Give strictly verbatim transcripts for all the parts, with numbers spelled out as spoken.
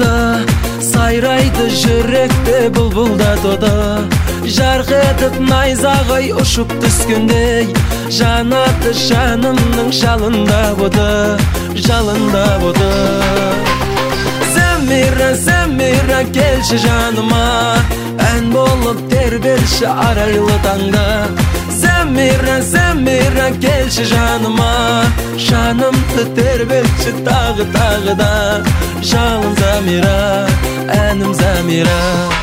тода, сайрайды жүректе бұлбұлда тода. Жарқ етіп найзағай ұшып түскендей, жанаты жанымның жалында боды, жалында боды. Зәмира, Зәмира, келші жаныма, ән болып тербелші арайлы таңда. Зәмира, Зәмира, келші жаныма, жанымды тербелші тағы тағы да. Жалын Зәмира, әнім Зәмира.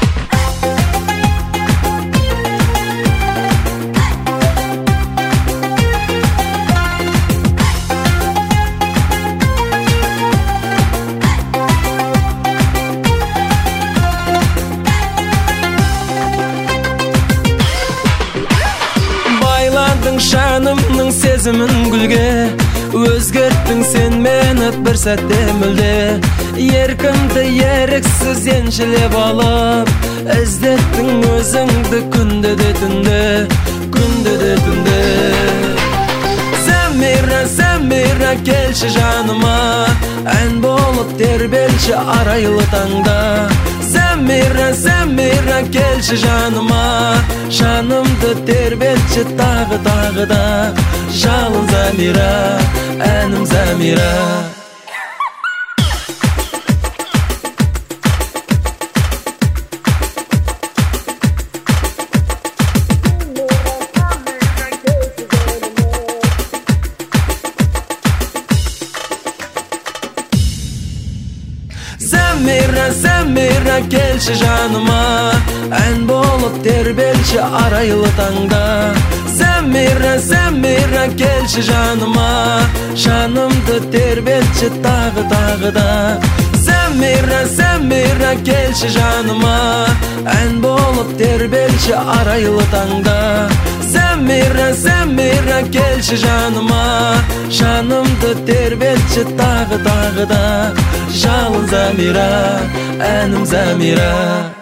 Жанымның сезімін гүлге, өзгерттің сен мені бір сәтте мүлде. Еркімді еріксіз еншілеп алып, іздеттің өзіңді күнде де түнде, күнде де түнде. Зәмира, Зәмира, келші жаныма, ән болып тербелші арайлы таңда. Зәмира, Зәмира, келші жаныма, жанымды тербелші тағы тағы да. Жалын Зәмира, әнім Зәмира. Зәмира, Зәмира, келші жаныма, ән болып тербелші арайлы таңда. Зәмира, Зәмира, келші жаныма, жанымды тербелші тағы тағы да. Зәмира, Зәмира, келші жаныма, ән болып тербелші арайлы таңда. Зәмира, Зәмира, келші жаныма, жанымды тербелші тағы тағы да. Жалын Зәмира, әнім Зәмира.